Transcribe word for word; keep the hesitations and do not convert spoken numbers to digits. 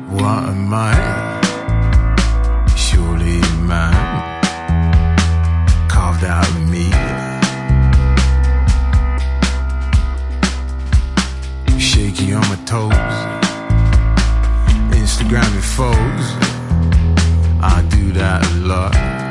What am I? Surely a man carved out of me. Shaky on my toes, Instagram with foes. I do that a lot.